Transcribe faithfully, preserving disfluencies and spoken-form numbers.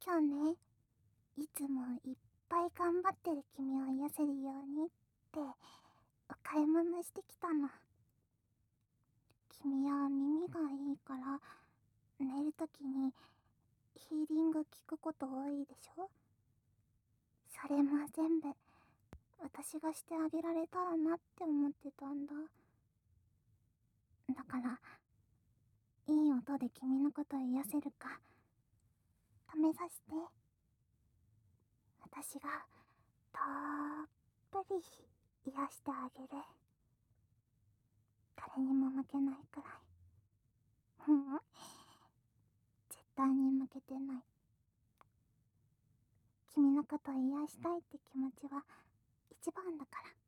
今日ね、いつもいっぱい頑張ってる君を癒せるようにってお買い物してきたの。君は耳がいいから寝るときにヒーリング聞くこと多いでしょ。それも全部私がしてあげられたらなって思ってたんだ。だからいい音で君のこと癒せるか試させて。私がたっぷり癒してあげる。誰にも負けないくらい。うん、絶対に負けてない。君のこと癒したいって気持ちは一番だから。